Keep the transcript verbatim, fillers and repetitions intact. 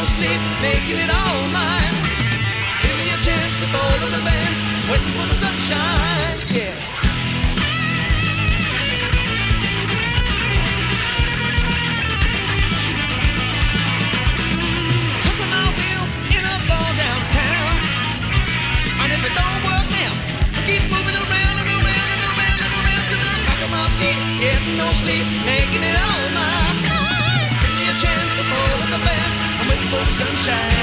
sleep, making it all mine. Give me a chance to follow the bands, waiting for the sunshine, yeah. Hustling my wheel in a ball downtown, and if it don't work now, I keep moving around and around and around and around till I'm back on my feet, getting no sleep, making it all mine. Give me a chance to follow the bands, I'm waiting for the sunshine.